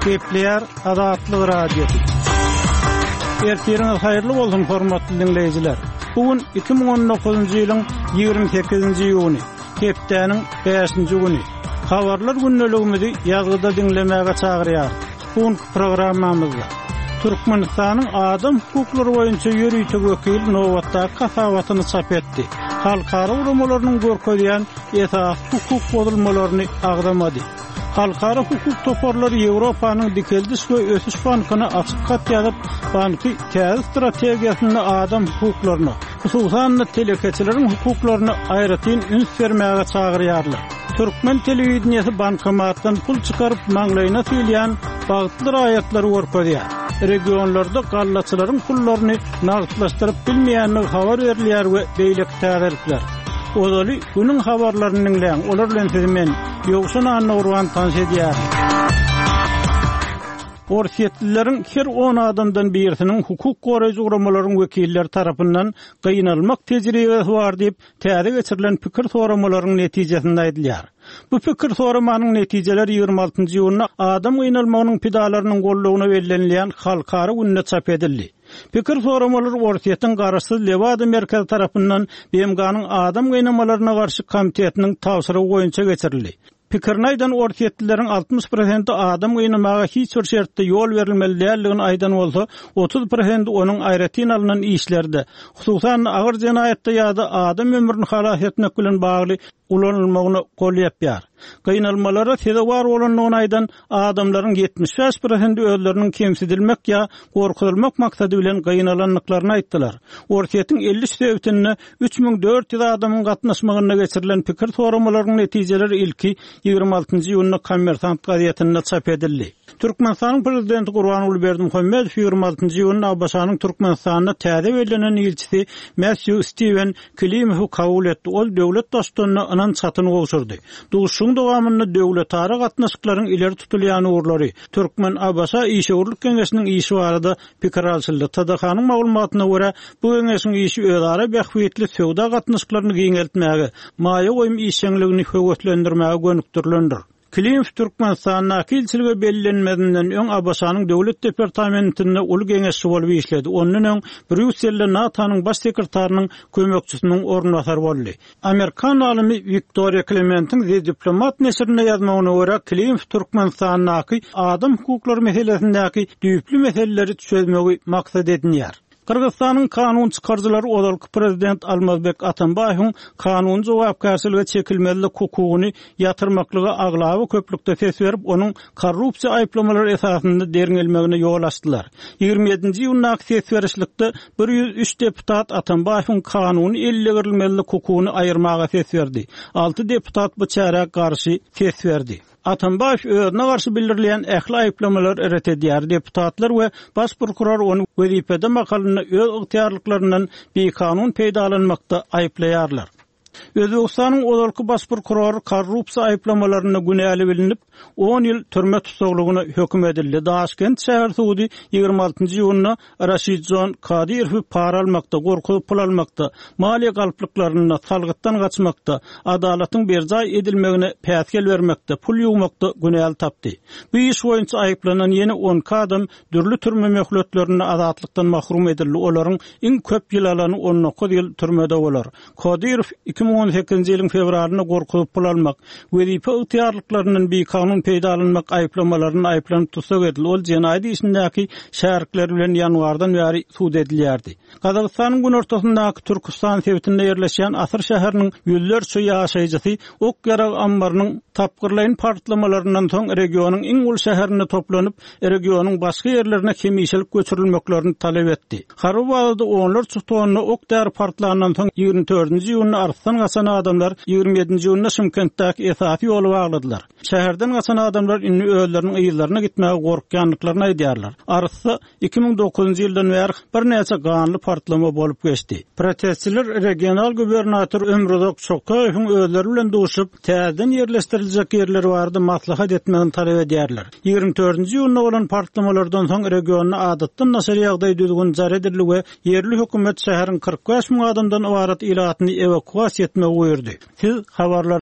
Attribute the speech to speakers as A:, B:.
A: Kepler Adatlı Radyosu. Ertiriniz hayırlı bolsun hormatly dinleyijiler. Bugün 2019-njy ýylyň 28-nji ýuny, hepdeniň 5-nji güni. Habarlar günneligimizi ýazgyda dinlemäge çagyrýar. Bu programmamyzda Türkmenistanyň adam hukuklary boýunça ýürüýtük wekil nowatda kafawatyny çap etdi. Halkara urumlarynyň görkezýän esas hukuk bozulmalaryny agdamady. Halkara hukuk toparları Ýewropanyň dikeldiş we ösüş bankyna açyk kat ýazyp, banky täze strategiýasyny adam hukuklaryna, hususan telekeçileriň hukuklaryny aýratyn üns bermäge çagyrýarlar. Türkmen telewizionyasy bankomatdan pul çykaryp maňlaýyna tüýlýän bagtly aýatlary görkezýär. Regionlarda gallaçylaryň pullaryny nagtlaşdyryp bilmeýänligi habar berilýär we beýleki täzelikler. Odaly günüň habarlaryny dinleýän olar bilen sizmen ýoksa anawran tanş edýär. Orsiýetlilerin her 10 adamdan birisiniň hukuk goraýjy uramalaryň wekilleri tarapyndan gynalmak tejribesi bar diýip täze geçirilen pikir soramalaryň netijesinde aýdylýar. Bu pikir soramanyň netijeleri 26-njy ýylyna adam gynalmagynyň pidalarynyň gollugyna bellenilýän halkara günne çap edildi. Pikir soramalary Orsiýetiň garaşsyz Lewada merkezi tarapyndan BMG-nyň adam gynamalaryna garşy komitetiniň tawsyrygy boýunça geçirildi. Pikirnaýdan Orsiýetlilerin 60% adam gynamaga hiç bir şertde ýol berilmeli däldigini aýdan bolsa, 30% onuň aýratyn alynan işlerde, hususan agyr jenaýatda ýa-da adam ömrüni halas etmek bilen bagly ulanylmagyny golýapýar. Gynalmalara sebäp bar bolanlygyny aýdan adamlaryň 75% özleriniň kemsidilmek ýa gorkutulmak maksady bilen gynalanlyklaryny aýtdylar. Orsiýetiň 50%-ni 3400 adamyň gatnaşmagyna geçirilen pikir soramalarynyň netijeleri ilki 26-njy ýylyna Kommersant gazetinde çap edildi. Türkmenistanyň prezidenti Gurbanuly Berdimuhammedow 26-njy ýylyna Abbasanyň Türkmenistanyna täze belenen ilçisi Matthew Steven Klimowy kabul etdi. Ol döwlet dostlaryny anan çatyny gowşurdy. Duşuň dowamyny döwletara gatnaşyklaryň ileri tutulýany urlary Türkmen Abbasa işgörlük kengesiniň işi barada pikir alşyldy. Tadakanyň maglumatyna görä bu kengesiniň işi özara bähwetli söwda gatnaşyklaryny giňeltmäge, maýa goýum işçiligini höwetlendirmäge gönükdirilendir. Klimov Türkmenistanyň kilçiligi bellenmedinden öň Abbasanyň döwlet departamentinde ul geňeşçi bolup işledi. Ondan öň Brüsselde NATO'nyň baş sekretarıynyň kömekçisiniň ornatary boldy. Amerikan alymy Victoria Clementin The Diplomat nesrine ýazmagyna görä Klimov Türkmenistanyň adam hukuklary meselesindäki düýpli meseleleri çözmegi maksat edinýär. Kırgızstanyň kanun çykarjylary odalky prezident Almazbek Atambaýowyň kanun jogapkarşylygy çekilmeli hukugyny ýatyrmaklygy aglawy köplükde ses berip, onuň korrupsiýa aýplamalary esasynda deringelmegine ýol açdylar. 27-nji ýylyna ses berişlikde 103 deputat Atambaýowyň kanuny ellegirilmeli hukugyny aýyrmaga ses berdi. 6 deputat bu çärak garşy ses berdi. Atambaýow özüne garşy bildirilýän ähli aýplamalar eret edýär. Deputatlar we baş prokuror onu wezipede makalyny öz ygtyarlyklaryndan bekanun peýdalanmakda aýplaýarlar. Özbekistanyň odalky baş prokurory korrupsiýa aýplamalaryna günäli bilinip 10 ýyl türme tutuklugyna höküm edildi. Daşkent şäher sudy 26-njy ýylyna Raşidjon Kadyrowy para almakda, gorkup pul almakda, maliýe galplyklaryna salgytdan gaçmakda, adalatyň berjaý edilmegine päsgel bermekde, pul ýuwmakda günäli tapdy. Bu iş boýunça aýplanan ýene 10 adam dürli türme möhletlerini azatlykdan mahrum edildi. Olaryň iň köp ýyl alany 19 ýyl türmede bolar. Kadyrow 2018-nji ýylyň fevralyna gorkup pul almak, wezipe ygtyarlyklarynyň bir kanun peýdalanmak aýplamalaryny aýplanyp tutsak edildi. Ol jenaýat işindäki şäherlikler bilen ýanwardan bäri suud edilýärdi. Kazakstanyň gün ortasyndaky Türkistan sebitinde ýerleşýän Asyr şäheriniň ýüllerçe ýaşaýjysy ok ýarag ambarynyň tapgyrlaýyn partlamalarynyň soň regionyň iň ul şäherine toplanyp, regionyň başga ýerlerine kemişilik göçürilmeklerini talep etdi. Harubada onlarca tonna ok däri partlanan soň 24-nji ýylyna Arslan gaçan adamlar 27-nji ýylyna Şymkentdäki esasy ýoly bagladylar. Şäherden gaçan adamlar inni özleriniň ýyllarına gitmäge gorkýanlyklaryny aýdýarlar. Arsy 2009-njy ýyldan bäri bir näçe ganly partlama bolup geçdi. Protestçiler regional gubernator Ömrüzok Çokaýowyň özleri bilen duşup täzeden ýerleşdiriljek ýerleri bardy maslahat etmegini talep edýärler. 24-nji ýylyna bolan partlamalardan soň regiony adatdan naşary ýagdaý düzgün jary edildi we ýerli hökümet şäheriň 45 000 adamdan ibaret ilatyny evakuasiýa etmegi buyurdy. Siz habarlar